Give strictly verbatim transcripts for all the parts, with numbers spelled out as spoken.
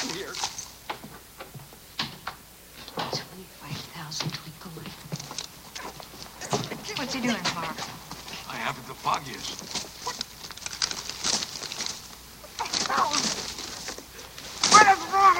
on here. twenty-five thousand twinkle light. What's he doing, Clark? I haven't the foggiest. What is wrong?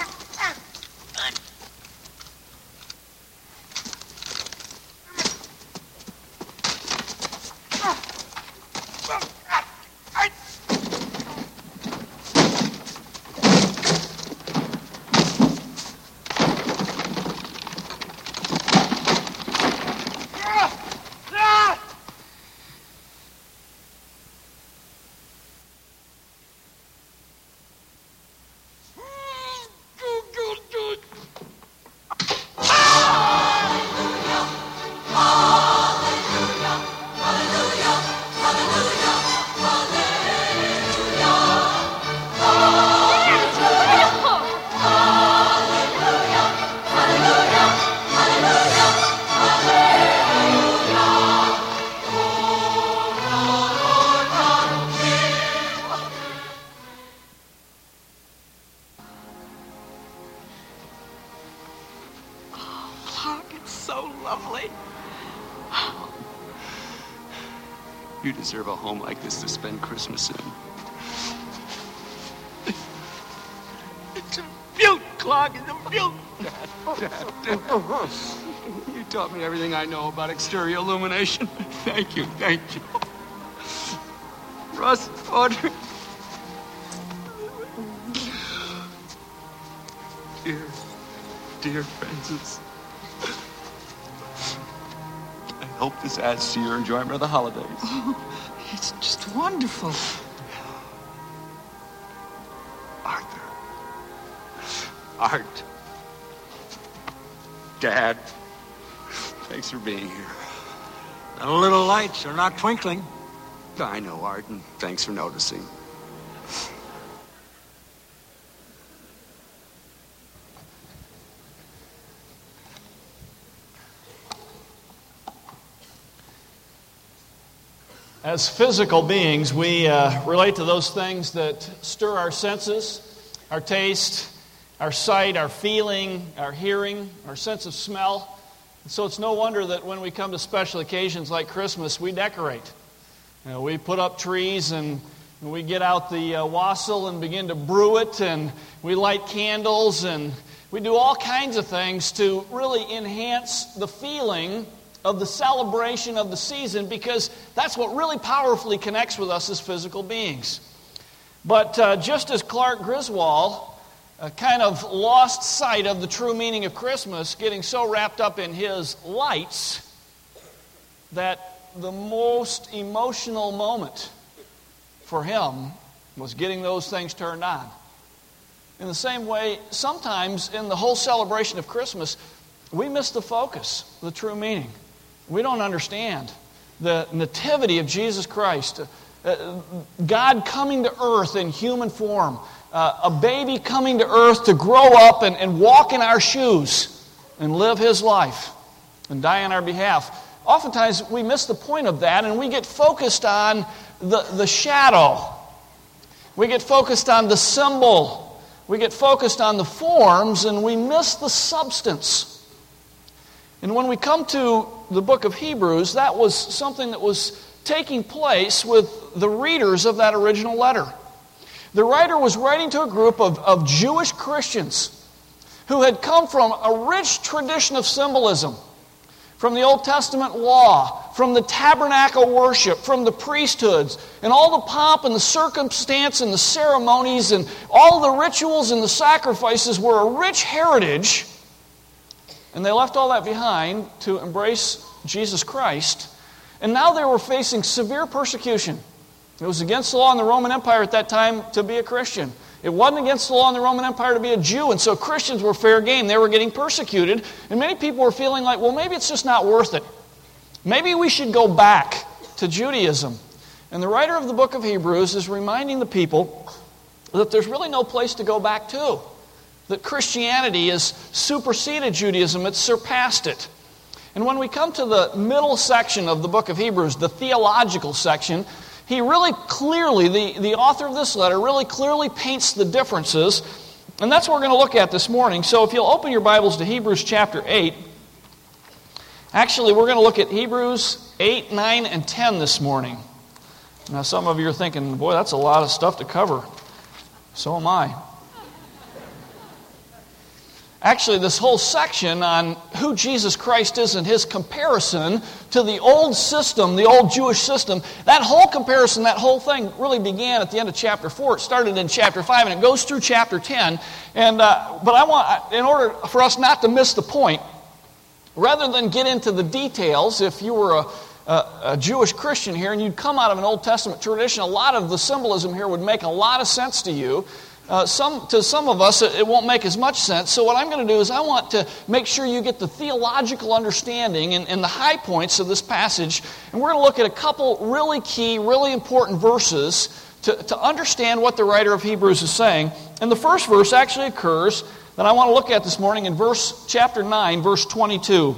You deserve a home like this to spend Christmas in. It's a beaut, Clark. It's a beaut. Dad, Dad, Dad. You taught me everything I know about exterior illumination. Thank you, thank you. Russ, Audrey. Dear, dear Francis. I hope this adds to your enjoyment of the holidays. Oh, it's just wonderful. Arthur. Art. Dad. Thanks for being here. The little lights are not twinkling. I know, Art, and thanks for noticing. As physical beings, we uh, relate to those things that stir our senses, our taste, our sight, our feeling, our hearing, our sense of smell. And so it's no wonder that when we come to special occasions like Christmas, we decorate. You know, we put up trees and we get out the uh, wassail and begin to brew it, and we light candles, and we do all kinds of things to really enhance the feeling of the celebration of the season, because that's what really powerfully connects with us as physical beings. But uh, just as Clark Griswold uh, kind of lost sight of the true meaning of Christmas, getting so wrapped up in his lights, that the most emotional moment for him was getting those things turned on. In the same way, sometimes in the whole celebration of Christmas, we miss the focus, the true meaning. We don't understand the nativity of Jesus Christ, uh, God coming to earth in human form, uh, a baby coming to earth to grow up and, and walk in our shoes and live His life and die on our behalf. Oftentimes we miss the point of that, and we get focused on the, the shadow. We get focused on the symbol. We get focused on the forms, and we miss the substance. And when we come to the book of Hebrews, that was something that was taking place with the readers of that original letter. The writer was writing to a group of, of Jewish Christians who had come from a rich tradition of symbolism, from the Old Testament law, from the tabernacle worship, from the priesthoods, and all the pomp and the circumstance and the ceremonies and all the rituals and the sacrifices were a rich heritage. And they left all that behind to embrace Jesus Christ. And now they were facing severe persecution. It was against the law in the Roman Empire at that time to be a Christian. It wasn't against the law in the Roman Empire to be a Jew. And so Christians were fair game. They were getting persecuted. And many people were feeling like, well, maybe it's just not worth it. Maybe we should go back to Judaism. And the writer of the book of Hebrews is reminding the people that there's really no place to go back to. That Christianity has superseded Judaism, it's surpassed it. And when we come to the middle section of the book of Hebrews, the theological section, he really clearly, the, the author of this letter really clearly paints the differences And that's what we're going to look at this morning. So if you'll open your Bibles to Hebrews chapter eight. Actually, we're going to look at Hebrews eight, nine, and ten this morning. Now, some of you are thinking, boy, that's a lot of stuff to cover. So am I. Actually, this whole section on who Jesus Christ is and his comparison to the old system, the old Jewish system, that whole comparison, that whole thing really began at the end of chapter four. It started in chapter five, and it goes through chapter ten. And uh, but I want, in order for us not to miss the point, rather than get into the details, if you were a A, a Jewish Christian here and you'd come out of an Old Testament tradition, a lot of the symbolism here would make a lot of sense to you. Uh, some, to some of us, it, it won't make as much sense. So what I'm going to do is I want to make sure you get the theological understanding and, and the high points of this passage. And we're going to look at a couple really key, really important verses to, to understand what the writer of Hebrews is saying. And the first verse actually occurs that I want to look at this morning in verse chapter nine, verse twenty-two.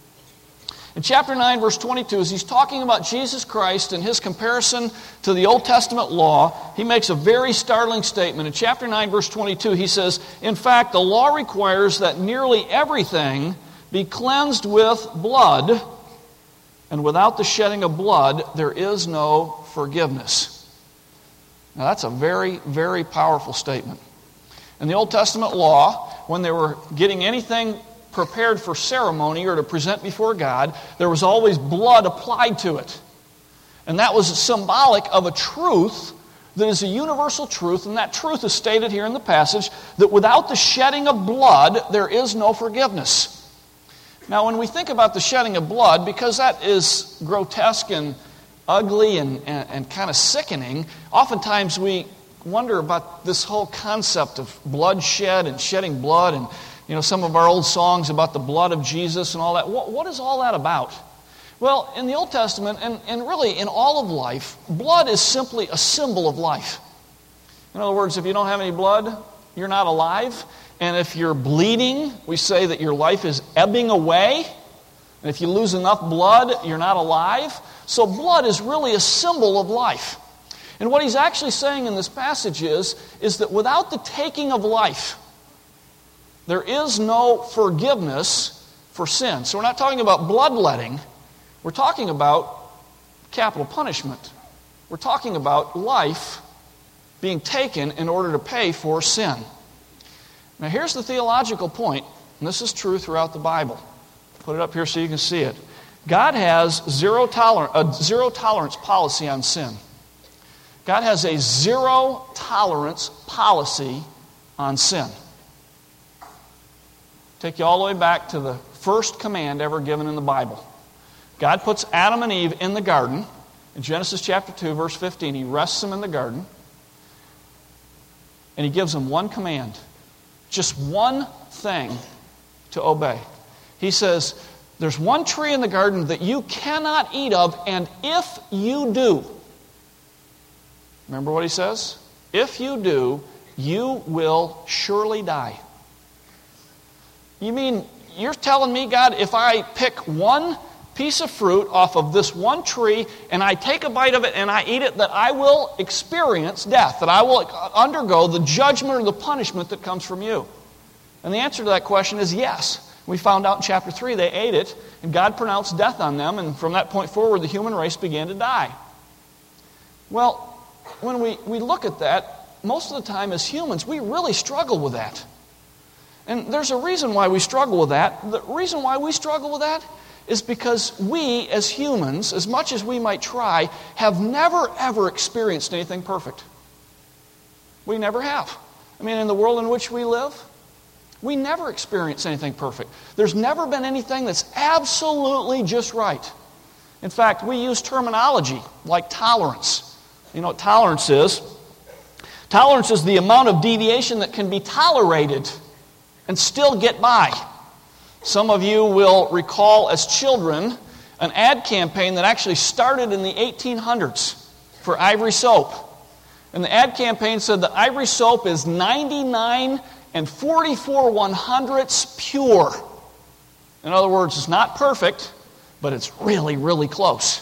In chapter nine, verse twenty-two, as he's talking about Jesus Christ and his comparison to the Old Testament law, he makes a very startling statement. In chapter nine, verse twenty-two, he says, "In fact, the law requires that nearly everything be cleansed with blood, and without the shedding of blood, there is no forgiveness." Now, that's a very, very powerful statement. In the Old Testament law, when they were getting anything prepared for ceremony or to present before God, there was always blood applied to it. And that was symbolic of a truth that is a universal truth, and that truth is stated here in the passage, that without the shedding of blood, there is no forgiveness. Now, when we think about the shedding of blood, because that is grotesque and ugly and, and, and kind of sickening, oftentimes we wonder about this whole concept of bloodshed and shedding blood, and you know, some of our old songs about the blood of Jesus and all that. What, what is all that about? Well, in the Old Testament, and, and really in all of life, blood is simply a symbol of life. In other words, if you don't have any blood, you're not alive. And if you're bleeding, we say that your life is ebbing away. And if you lose enough blood, you're not alive. So blood is really a symbol of life. And what he's actually saying in this passage is, is that without the taking of life, there is no forgiveness for sin. So we're not talking about bloodletting. We're talking about capital punishment. We're talking about life being taken in order to pay for sin. Now here's the theological point, and this is true throughout the Bible. Put it up here so you can see it. God has zero toler- a zero tolerance policy on sin. God has a zero tolerance policy on sin. Take you all the way back to the first command ever given in the Bible. God puts Adam and Eve in the garden. In Genesis chapter two, verse fifteen, he rests them in the garden. And he gives them one command. Just one thing to obey. He says, there's one tree in the garden that you cannot eat of, and if you do, remember what he says? If you do, you will surely die. You mean, you're telling me, God, if I pick one piece of fruit off of this one tree and I take a bite of it and I eat it, that I will experience death, that I will undergo the judgment or the punishment that comes from you? And the answer to that question is yes. We found out in chapter three they ate it, and God pronounced death on them, and from that point forward the human race began to die. Well, when we, we look at that, most of the time as humans, we really struggle with that. And there's a reason why we struggle with that. The reason why we struggle with that is because we, as humans, as much as we might try, have never, ever experienced anything perfect. We never have. I mean, in the world in which we live, we never experience anything perfect. There's never been anything that's absolutely just right. In fact, we use terminology like tolerance. You know what tolerance is? Tolerance is the amount of deviation that can be tolerated and still get by. Some of you will recall as children an ad campaign that actually started in the eighteen hundreds for Ivory soap. And the ad campaign said that Ivory soap is ninety-nine and forty-four one hundredths pure. In other words, it's not perfect, but it's really, really close.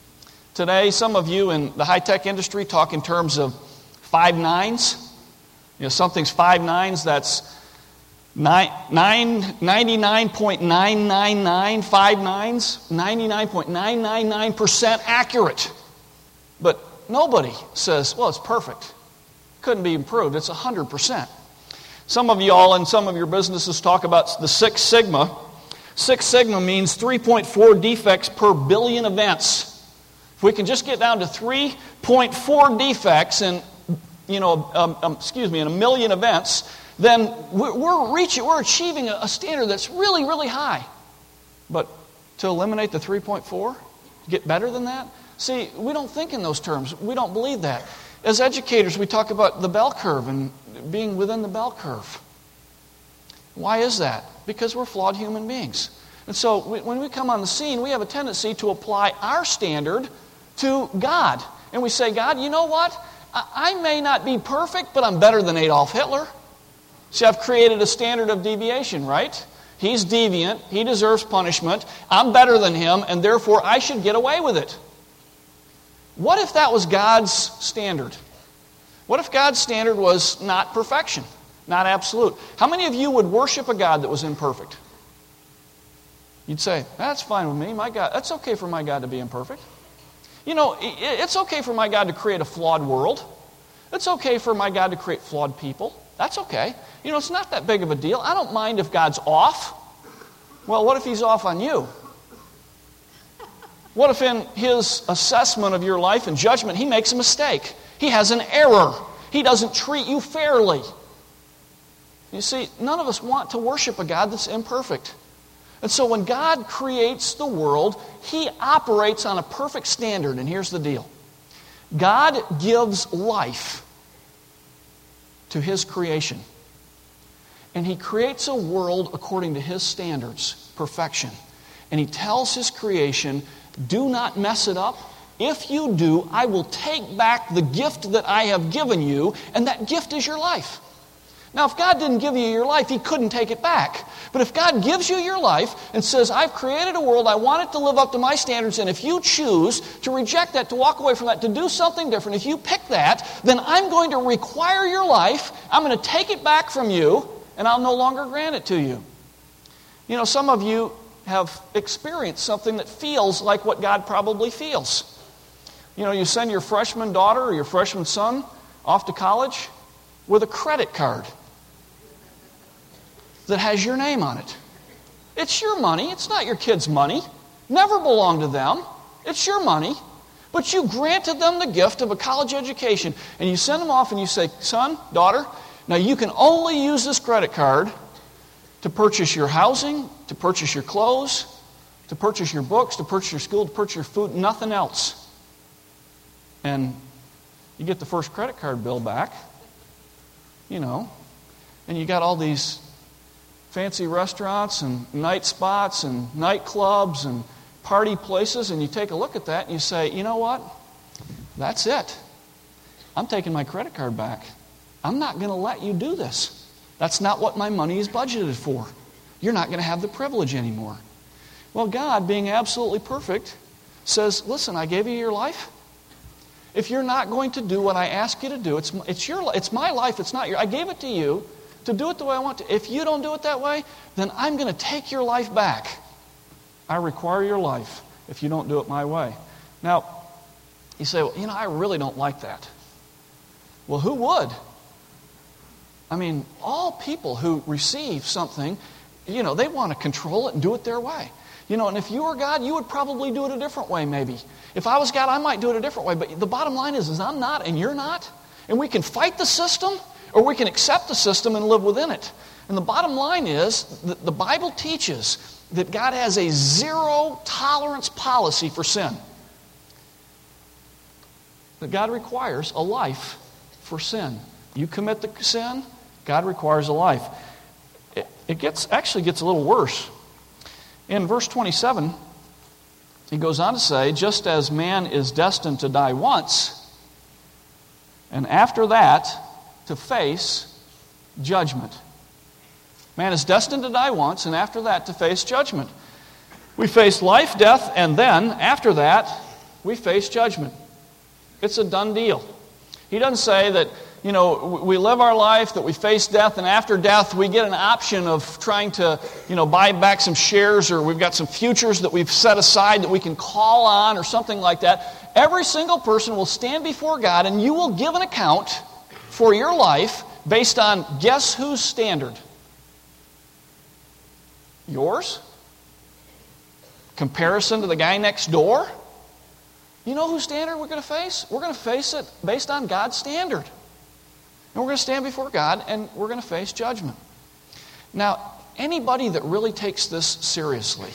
Today, some of you in the high-tech industry talk in terms of five nines. You know, something's five nines, that's nine, nine, ninety-nine point nine nine nine, five nines, ninety-nine point nine nine nine percent accurate. But nobody says, well, it's perfect. Couldn't be improved. It's one hundred percent. Some of you all in some of your businesses talk about the Six Sigma. Six Sigma means three point four defects per billion events. If we can just get down to three point four defects in, you know, um, um, excuse me, in a million events, then we're, we're reaching, we're achieving a, a standard that's really, really high. But to eliminate the three point four, get better than that? See, we don't think in those terms. We don't believe that. As educators, we talk about the bell curve and being within the bell curve. Why is that? Because we're flawed human beings. And so we, when we come on the scene, we have a tendency to apply our standard to God. And we say, God, you know what? I, I may not be perfect, but I'm better than Adolf Hitler. See, I've created a standard of deviation, right? He's deviant. He deserves punishment. I'm better than him, and therefore I should get away with it. What if that was God's standard? What if God's standard was not perfection, not absolute? How many of you would worship a God that was imperfect? You'd say, that's fine with me. My God, that's okay for my God to be imperfect. You know, it's okay for my God to create a flawed world. It's okay for my God to create flawed people. That's okay. You know, it's not that big of a deal. I don't mind if God's off. Well, what if He's off on you? What if in His assessment of your life and judgment, He makes a mistake? He has an error. He doesn't treat you fairly. You see, none of us want to worship a God that's imperfect. And so when God creates the world, He operates on a perfect standard. And here's the deal. God gives life to His creation. And He creates a world according to His standards, perfection. And He tells His creation, do not mess it up. If you do, I will take back the gift that I have given you, and that gift is your life. Now, if God didn't give you your life, He couldn't take it back. But if God gives you your life and says, I've created a world, I want it to live up to my standards, and if you choose to reject that, to walk away from that, to do something different, if you pick that, then I'm going to require your life, I'm going to take it back from you, and I'll no longer grant it to you. You know, some of you have experienced something that feels like what God probably feels. You know, you send your freshman daughter or your freshman son off to college with a credit card that has your name on it. It's your money. It's not your kid's money. Never belonged to them. It's your money. But you granted them the gift of a college education, and you send them off and you say, son, daughter, now you can only use this credit card to purchase your housing, to purchase your clothes, to purchase your books, to purchase your school, to purchase your food, nothing else. And you get the first credit card bill back, you know, and you got all these fancy restaurants and night spots and nightclubs and party places, and you take a look at that and you say, you know what? That's it. I'm taking my credit card back. I'm not going to let you do this. That's not what my money is budgeted for. You're not going to have the privilege anymore. Well, God, being absolutely perfect, says, listen, I gave you your life. If you're not going to do what I ask you to do, it's, it's, your, it's my life, it's not your. I gave it to you to do it the way I want to. If you don't do it that way, then I'm going to take your life back. I require your life if you don't do it my way. Now, you say, well, you know, I really don't like that. Well, who would? I mean, all people who receive something, you know, they want to control it and do it their way. You know, and if you were God, you would probably do it a different way, maybe. If I was God, I might do it a different way. But the bottom line is, is I'm not and you're not. And we can fight the system, or we can accept the system and live within it. And the bottom line is that the Bible teaches that God has a zero tolerance policy for sin. That God requires a life for sin. You commit the sin, God requires a life. It, it gets actually gets a little worse. In verse twenty-seven, he goes on to say, just as man is destined to die once, and after that, to face judgment. Man is destined to die once, and after that, to face judgment. We face life, death, and then, after that, we face judgment. It's a done deal. He doesn't say that, you know, we live our life, that we face death, and after death we get an option of trying to, you know, buy back some shares, or we've got some futures that we've set aside that we can call on or something like that. Every single person will stand before God, and you will give an account for your life based on, guess whose standard? Yours? Comparison to the guy next door? You know whose standard we're going to face? We're going to face it based on God's standard. And we're going to stand before God, and we're going to face judgment. Now, anybody that really takes this seriously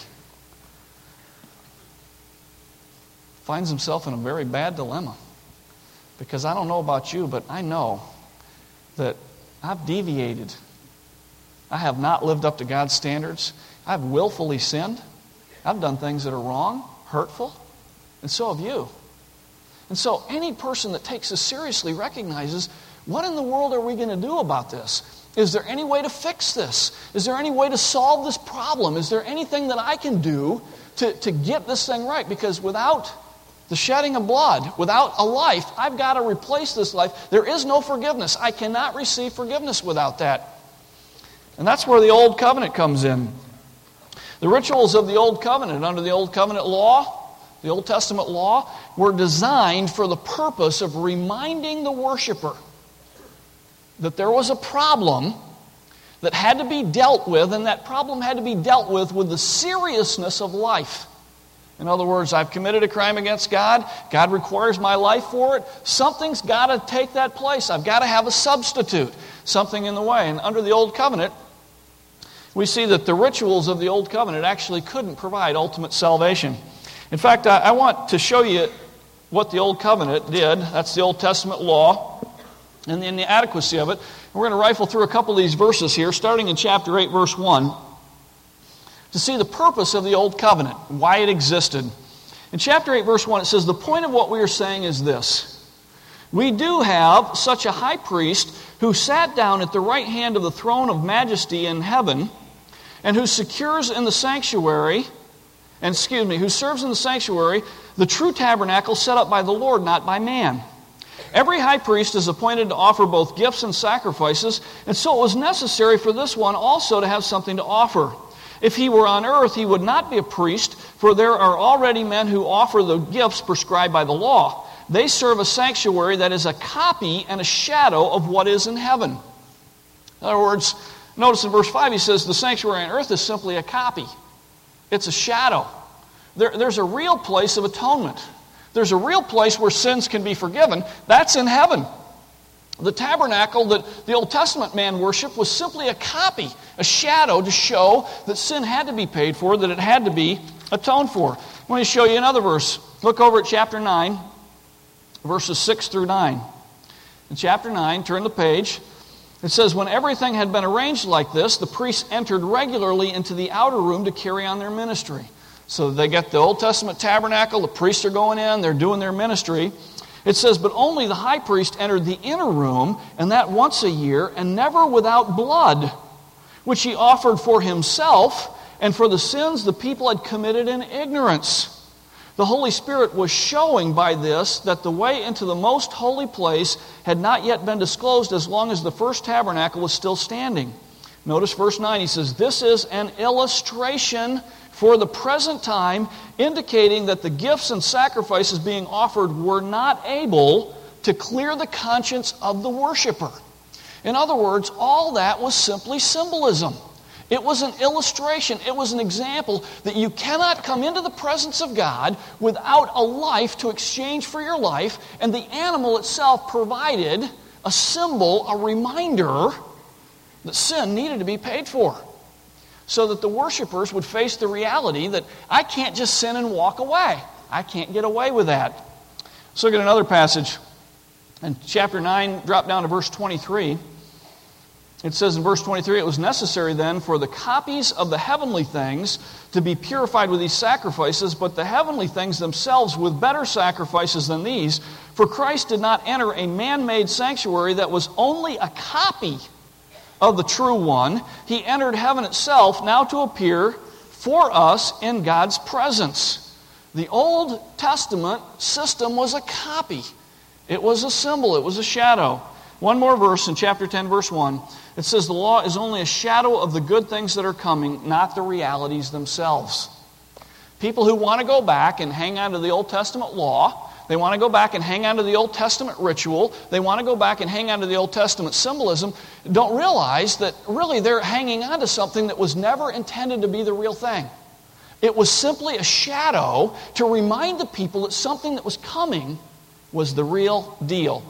finds himself in a very bad dilemma. Because I don't know about you, but I know that I've deviated. I have not lived up to God's standards. I've willfully sinned. I've done things that are wrong, hurtful, and so have you. And so any person that takes this seriously recognizes, what in the world are we going to do about this? Is there any way to fix this? Is there any way to solve this problem? Is there anything that I can do to, to get this thing right? Because without the shedding of blood, without a life, I've got to replace this life. There is no forgiveness. I cannot receive forgiveness without that. And that's where the Old Covenant comes in. The rituals of the Old Covenant, under the Old Covenant law, the Old Testament law, were designed for the purpose of reminding the worshiper that there was a problem that had to be dealt with, and that problem had to be dealt with with the seriousness of life. In other words, I've committed a crime against God. God requires my life for it. Something's got to take that place. I've got to have a substitute, something in the way. And under the Old Covenant, we see that the rituals of the Old Covenant actually couldn't provide ultimate salvation. In fact, I want to show you what the Old Covenant did. That's the Old Testament law and the inadequacy of it. We're going to rifle through a couple of these verses here, starting in chapter eight, verse one, to see the purpose of the Old Covenant, why it existed. In chapter eight, verse one, it says, the point of what we are saying is this. We do have such a high priest who sat down at the right hand of the throne of majesty in heaven, and who secures in the sanctuary, and excuse me, who serves in the sanctuary, the true tabernacle set up by the Lord, not by man. Every high priest is appointed to offer both gifts and sacrifices, and so it was necessary for this one also to have something to offer. If he were on earth, he would not be a priest, for there are already men who offer the gifts prescribed by the law. They serve a sanctuary that is a copy and a shadow of what is in heaven. In other words, notice in verse five he says the sanctuary on earth is simply a copy. It's a shadow. There, there's a real place of atonement. There's a real place where sins can be forgiven. That's in heaven. The tabernacle that the Old Testament man worshiped was simply a copy, a shadow to show that sin had to be paid for, that it had to be atoned for. I want to show you another verse. Look over at chapter nine, verses six through nine. In chapter nine, turn the page. It says, when everything had been arranged like this, the priests entered regularly into the outer room to carry on their ministry. So they get the Old Testament tabernacle, the priests are going in, they're doing their ministry. It says, but only the high priest entered the inner room, and that once a year, and never without blood, which he offered for himself and for the sins the people had committed in ignorance. The Holy Spirit was showing by this that the way into the most holy place had not yet been disclosed as long as the first tabernacle was still standing. Notice verse nine, he says, this is an illustration for the present time, indicating that the gifts and sacrifices being offered were not able to clear the conscience of the worshiper. In other words, all that was simply symbolism. It was an illustration. It was an example that you cannot come into the presence of God without a life to exchange for your life, and the animal itself provided a symbol, a reminder that sin needed to be paid for, so that the worshipers would face the reality that I can't just sin and walk away. I can't get away with that. Let's look at another passage. In chapter nine, drop down to verse twenty-three. It says in verse twenty-three, it was necessary then for the copies of the heavenly things to be purified with these sacrifices, but the heavenly things themselves with better sacrifices than these. For Christ did not enter a man-made sanctuary that was only a copy of the true one. He entered heaven itself now to appear for us in God's presence. The Old Testament system was a copy. It was a symbol. It was a shadow. One more verse in chapter ten, verse one. It says, the law is only a shadow of the good things that are coming, not the realities themselves. People who want to go back and hang on to the Old Testament law, they want to go back and hang on to the Old Testament ritual, they want to go back and hang on to the Old Testament symbolism, don't realize that really they're hanging on to something that was never intended to be the real thing. It was simply a shadow to remind the people that something that was coming was the real deal.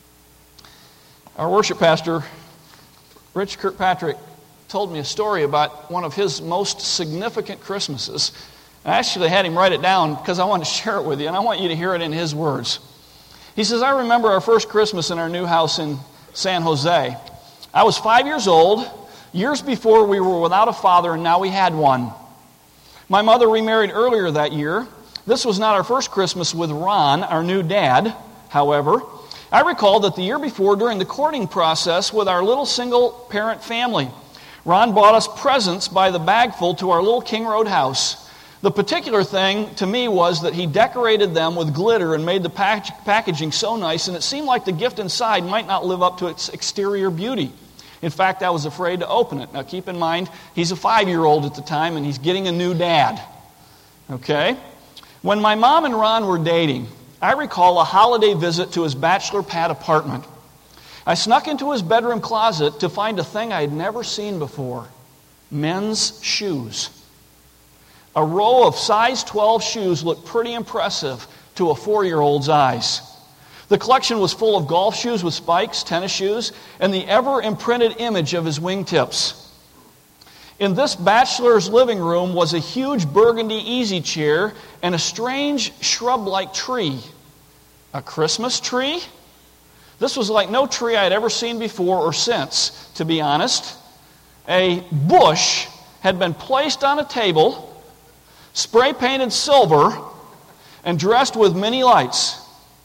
Our worship pastor, Rich Kirkpatrick, told me a story about one of his most significant Christmases. I actually had him write it down because I wanted to share it with you, and I want you to hear it in his words. He says, I remember our first Christmas in our new house in San Jose. I was five years old. Years before, we were without a father, and now we had one. My mother remarried earlier that year. This was not our first Christmas with Ron, our new dad, however. I recall that the year before, during the courting process with our little single-parent family, Ron bought us presents by the bagful to our little King Road house. The particular thing to me was that he decorated them with glitter and made the pack- packaging so nice, and it seemed like the gift inside might not live up to its exterior beauty. In fact, I was afraid to open it. Now keep in mind, he's a five-year-old at the time, and he's getting a new dad. Okay? When my mom and Ron were dating, I recall a holiday visit to his bachelor pad apartment. I snuck into his bedroom closet to find a thing I had never seen before. Men's shoes. A row of size twelve shoes looked pretty impressive to a four-year-old's eyes. The collection was full of golf shoes with spikes, tennis shoes, and the ever-imprinted image of his wingtips. In this bachelor's living room was a huge burgundy easy chair and a strange shrub-like tree. A Christmas tree? This was like no tree I had ever seen before or since, to be honest. A bush had been placed on a table, spray-painted silver, and dressed with many lights.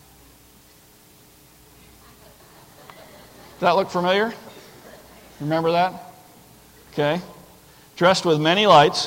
Does that look familiar? Remember that? Okay. Dressed with many lights.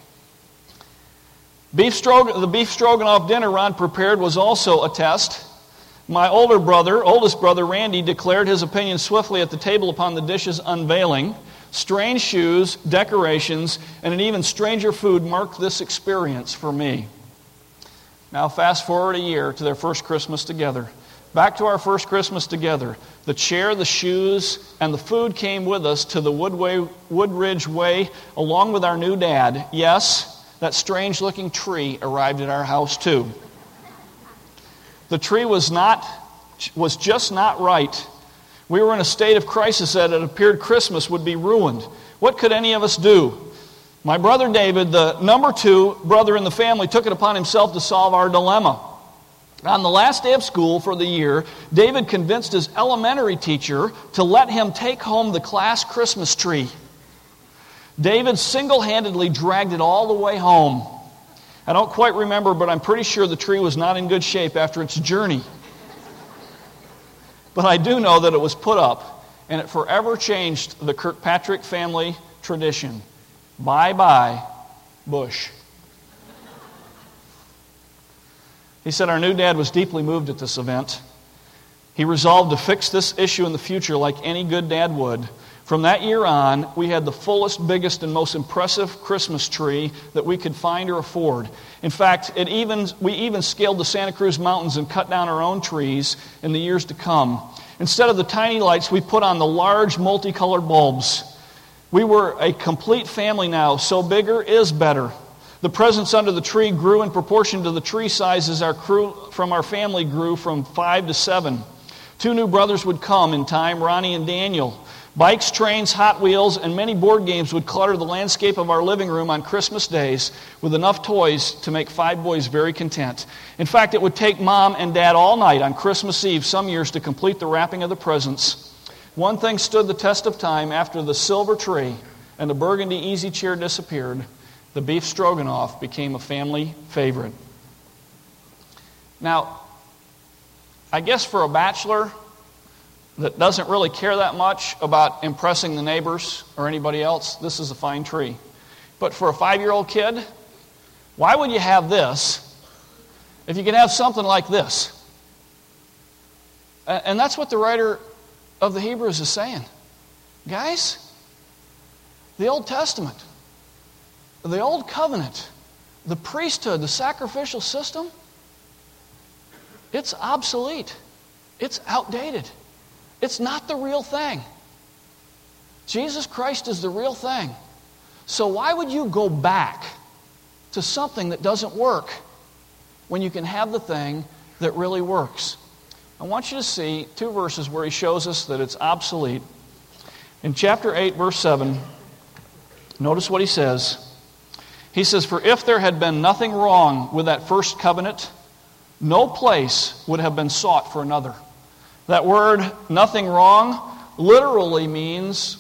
Beef strog- the beef stroganoff dinner Ron prepared was also a test. My older brother, oldest brother Randy, declared his opinion swiftly at the table upon the dishes unveiling. Strange shoes, decorations, and an even stranger food marked this experience for me. Now fast forward a year to their first Christmas together. Back to our first Christmas together. The chair, the shoes, and the food came with us to the Woodway, Woodridge Way along with our new dad. Yes, that strange-looking tree arrived at our house too. The tree was not, was just not right. We were in a state of crisis that it appeared Christmas would be ruined. What could any of us do? My brother David, the number two brother in the family, took it upon himself to solve our dilemma. On the last day of school for the year, David convinced his elementary teacher to let him take home the class Christmas tree. David single-handedly dragged it all the way home. I don't quite remember, but I'm pretty sure the tree was not in good shape after its journey. But I do know that it was put up, and it forever changed the Kirkpatrick family tradition. Bye-bye, Bush. He said our new dad was deeply moved at this event. He resolved to fix this issue in the future like any good dad would. From that year on, we had the fullest, biggest, and most impressive Christmas tree that we could find or afford. In fact, it even we even scaled the Santa Cruz Mountains and cut down our own trees in the years to come. Instead of the tiny lights, we put on the large, multicolored bulbs. We were a complete family now, so bigger is better. The presents under the tree grew in proportion to the tree size as our crew from our family grew from five to seven. Two new brothers would come in time, Ronnie and Daniel. Bikes, trains, Hot Wheels, and many board games would clutter the landscape of our living room on Christmas days with enough toys to make five boys very content. In fact, it would take Mom and Dad all night on Christmas Eve some years to complete the wrapping of the presents. One thing stood the test of time after the silver tree and the burgundy easy chair disappeared. The beef stroganoff became a family favorite. Now, I guess for a bachelor that doesn't really care that much about impressing the neighbors or anybody else, this is a fine tree. But for a five-year-old kid, why would you have this if you could have something like this? And that's what the writer of the Hebrews is saying, guys, the Old Testament, the Old Covenant, the priesthood, the sacrificial system, it's obsolete. It's outdated. It's not the real thing. Jesus Christ is the real thing. So why would you go back to something that doesn't work when you can have the thing that really works? I want you to see two verses where he shows us that it's obsolete. In chapter eight, verse seven, notice what he says. He says, "For if there had been nothing wrong with that first covenant, no place would have been sought for another." That word, nothing wrong, literally means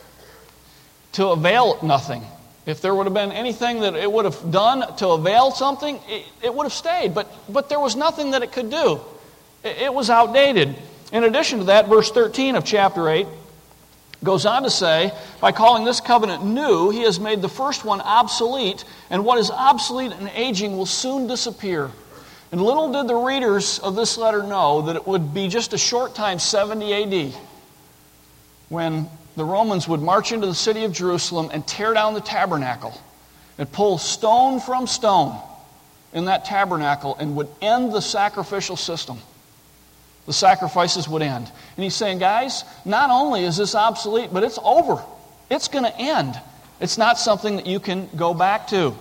to avail nothing. If there would have been anything that it would have done to avail something, it, it would have stayed. But, but there was nothing that it could do. It, it was outdated. In addition to that, verse thirteen of chapter eight goes on to say, by calling this covenant new, he has made the first one obsolete, and what is obsolete and aging will soon disappear. And little did the readers of this letter know that it would be just a short time, seventy A D, when the Romans would march into the city of Jerusalem and tear down the tabernacle and pull stone from stone in that tabernacle and would end the sacrificial system. The sacrifices would end. And he's saying, guys, not only is this obsolete, but it's over. It's going to end. It's not something that you can go back to.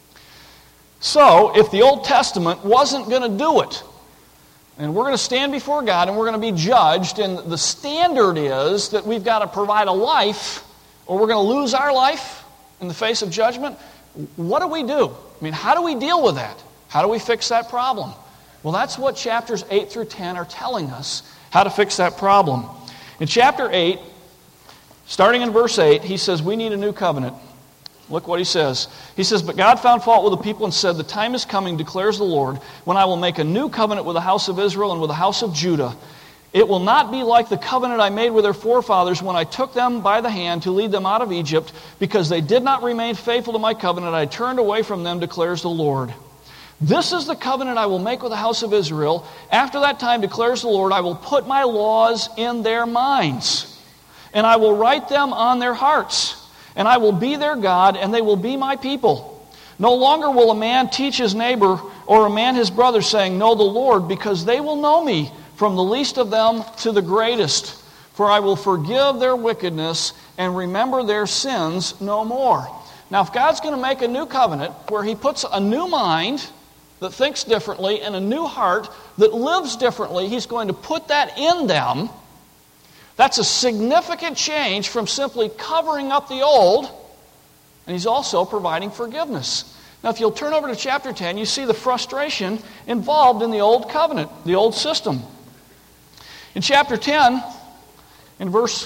So, if the Old Testament wasn't going to do it, and we're going to stand before God and we're going to be judged, and the standard is that we've got to provide a life or we're going to lose our life in the face of judgment, what do we do? I mean, how do we deal with that? How do we fix that problem? Well, that's what chapters eight through ten are telling us, how to fix that problem. In chapter eight, starting in verse eight, he says, we need a new covenant. Look what he says. He says, "But God found fault with the people and said, the time is coming, declares the Lord, when I will make a new covenant with the house of Israel and with the house of Judah. It will not be like the covenant I made with their forefathers when I took them by the hand to lead them out of Egypt, because they did not remain faithful to my covenant. I turned away from them, declares the Lord. This is the covenant I will make with the house of Israel. After that time, declares the Lord, I will put my laws in their minds, and I will write them on their hearts. And I will be their God, and they will be my people. No longer will a man teach his neighbor or a man his brother, saying, know the Lord, because they will know me, from the least of them to the greatest. For I will forgive their wickedness and remember their sins no more." Now, if God's going to make a new covenant where he puts a new mind that thinks differently and a new heart that lives differently, he's going to put that in them. That's a significant change from simply covering up the old, and he's also providing forgiveness. Now, if you'll turn over to chapter ten, you see the frustration involved in the old covenant, the old system. In chapter ten, in verse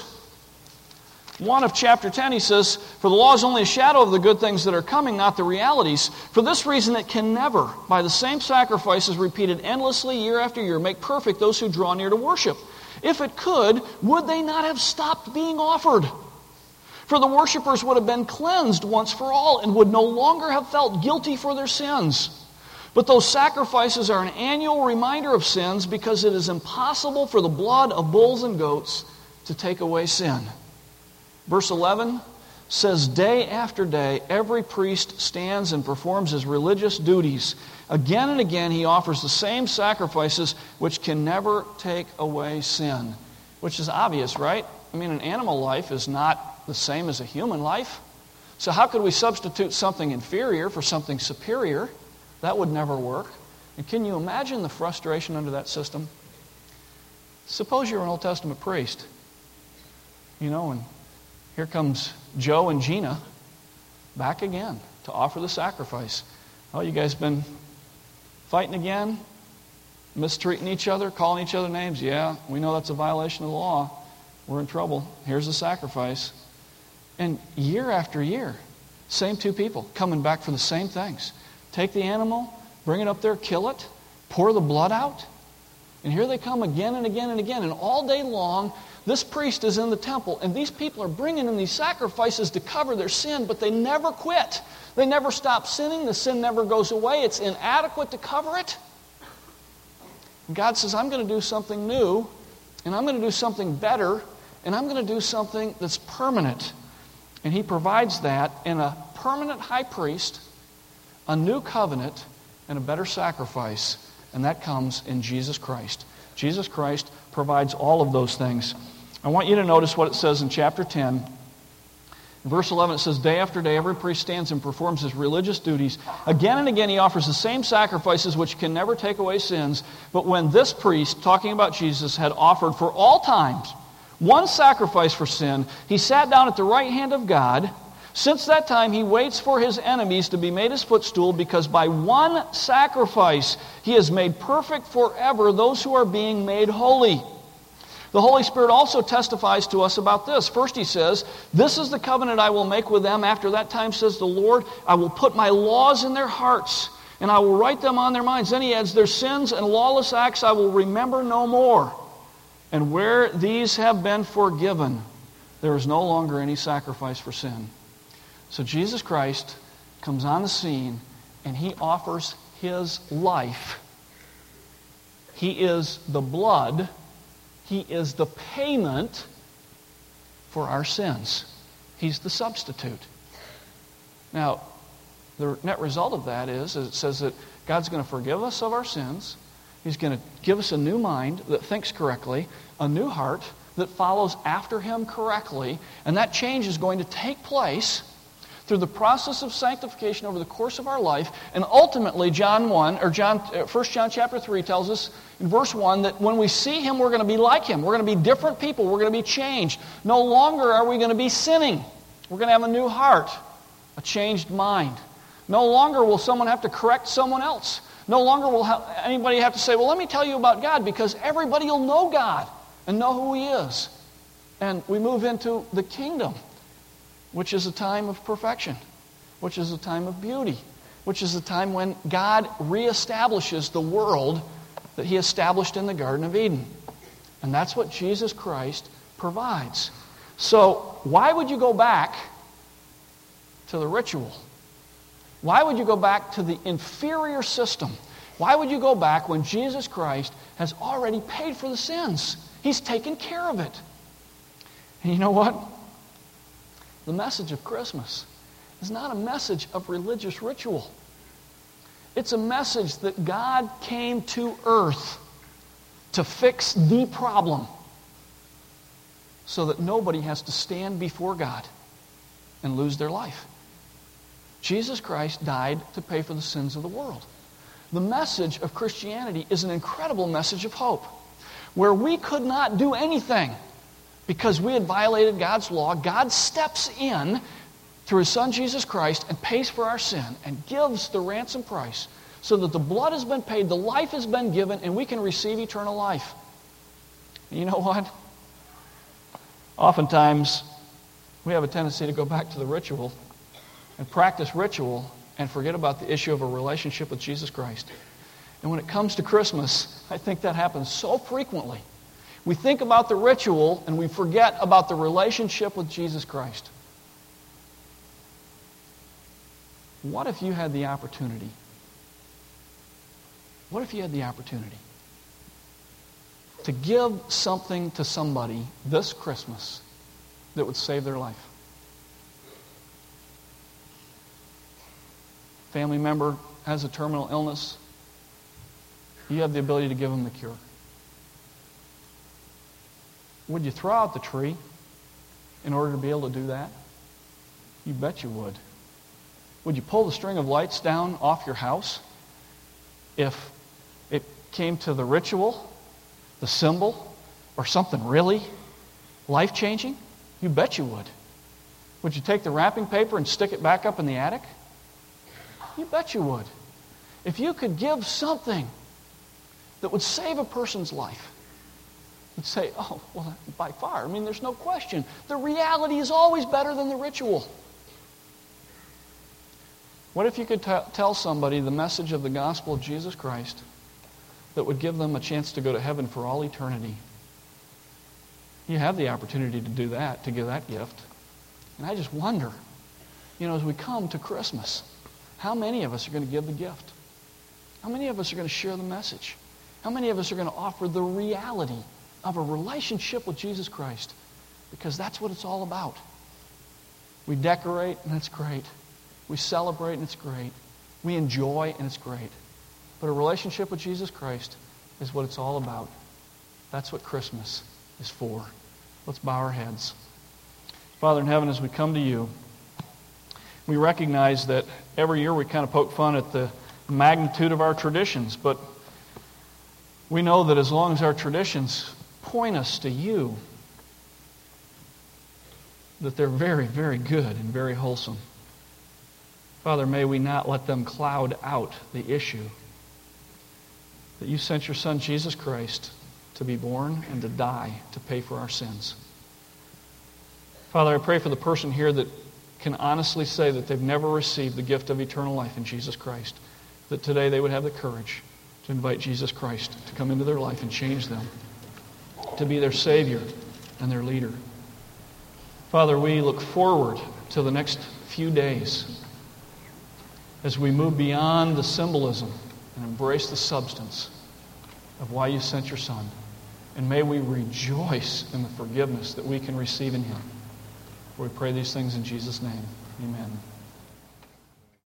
one of chapter ten, he says, "For the law is only a shadow of the good things that are coming, not the realities. For this reason it can never, by the same sacrifices repeated endlessly year after year, make perfect those who draw near to worship. If it could, would they not have stopped being offered? For the worshipers would have been cleansed once for all and would no longer have felt guilty for their sins. But those sacrifices are an annual reminder of sins, because it is impossible for the blood of bulls and goats to take away sin." Verse eleven says, "Day after day, every priest stands and performs his religious duties. Again and again he offers the same sacrifices which can never take away sin." Which is obvious, right? I mean, an animal life is not the same as a human life. So how could we substitute something inferior for something superior? That would never work. And can you imagine the frustration under that system? Suppose you're an Old Testament priest. You know, and here comes Joe and Gina back again to offer the sacrifice. "Oh, you guys been fighting again? Mistreating each other? Calling each other names? Yeah, we know that's a violation of the law. We're in trouble. Here's the sacrifice." And year after year, same two people coming back for the same things. Take the animal, bring it up there, kill it, pour the blood out. And here they come again and again and again. And all day long, this priest is in the temple, and these people are bringing in these sacrifices to cover their sin, but they never quit. They never stop sinning. The sin never goes away. It's inadequate to cover it. And God says, I'm going to do something new, And I'm going to do something better, and I'm going to do something that's permanent. And he provides that in a permanent high priest, a new covenant, and a better sacrifice. And that comes in Jesus Christ. Jesus Christ provides all of those things. I want you to notice what it says in chapter ten. In verse eleven, it says, day after day, every priest stands and performs his religious duties. Again and again, he offers the same sacrifices which can never take away sins. But when this priest, talking about Jesus, had offered for all times one sacrifice for sin, he sat down at the right hand of God. Since that time, he waits for his enemies to be made his footstool, because by one sacrifice he has made perfect forever those who are being made holy. The Holy Spirit also testifies to us about this. First he says, this is the covenant I will make with them. After that time, says the Lord, I will put my laws in their hearts, and I will write them on their minds. Then he adds, their sins and lawless acts I will remember no more. And where these have been forgiven, there is no longer any sacrifice for sin. So Jesus Christ comes on the scene, and he offers his life. He is the blood. He is the payment for our sins. He's the substitute. Now, the net result of that is, is it says that God's going to forgive us of our sins. He's going to give us a new mind that thinks correctly, a new heart that follows after him correctly, and that change is going to take place through the process of sanctification over the course of our life. And ultimately, John one, or John, First John chapter three tells us in verse one that when we see him, we're going to be like him. We're going to be different people. We're going to be changed. No longer are we going to be sinning. We're going to have a new heart, a changed mind. No longer will someone have to correct someone else. No longer will ha- anybody have to say, well, let me tell you about God, because everybody will know God and know who he is. And we move into the kingdom, which is a time of perfection, which is a time of beauty, which is a time when God reestablishes the world that he established in the Garden of Eden. And that's what Jesus Christ provides. So why would you go back to the ritual? Why would you go back to the inferior system? Why would you go back when Jesus Christ has already paid for the sins? He's taken care of it. And you know what? The message of Christmas is not a message of religious ritual. It's a message that God came to earth to fix the problem so that nobody has to stand before God and lose their life. Jesus Christ died to pay for the sins of the world. The message of Christianity is an incredible message of hope. Where we could not do anything because we had violated God's law, God steps in through his Son Jesus Christ and pays for our sin and gives the ransom price so that the blood has been paid, the life has been given, and we can receive eternal life. And you know what? Oftentimes, we have a tendency to go back to the ritual and practice ritual and forget about the issue of a relationship with Jesus Christ. And when it comes to Christmas, I think that happens so frequently. We think about the ritual and we forget about the relationship with Jesus Christ. What if you had the opportunity? What if you had the opportunity to give something to somebody this Christmas that would save their life? Family member has a terminal illness. You have the ability to give them the cure. Would you throw out the tree in order to be able to do that? You bet you would. Would you pull the string of lights down off your house if it came to the ritual, the symbol, or something really life-changing? You bet you would. Would you take the wrapping paper and stick it back up in the attic? You bet you would. If you could give something that would save a person's life, you'd say, oh, well, by far. I mean, there's no question. The reality is always better than the ritual. What if you could t- tell somebody the message of the gospel of Jesus Christ that would give them a chance to go to heaven for all eternity? You have the opportunity to do that, to give that gift. And I just wonder, you know, as we come to Christmas, how many of us are going to give the gift? How many of us are going to share the message? How many of us are going to offer the reality of a relationship with Jesus Christ, because that's what it's all about. We decorate, and it's great. We celebrate, and it's great. We enjoy, and it's great. But a relationship with Jesus Christ is what it's all about. That's what Christmas is for. Let's bow our heads. Father in heaven, as we come to you, we recognize that every year we kind of poke fun at the magnitude of our traditions, but we know that as long as our traditions point us to you, that they're very, very good and very wholesome. Father, may we not let them cloud out the issue that you sent your Son, Jesus Christ, to be born and to die to pay for our sins. Father, I pray for the person here that can honestly say that they've never received the gift of eternal life in Jesus Christ, that today they would have the courage to invite Jesus Christ to come into their life and change them, to be their Savior and their leader. Father, we look forward to the next few days as we move beyond the symbolism and embrace the substance of why you sent your Son. And may we rejoice in the forgiveness that we can receive in Him. We pray these things in Jesus' name. Amen.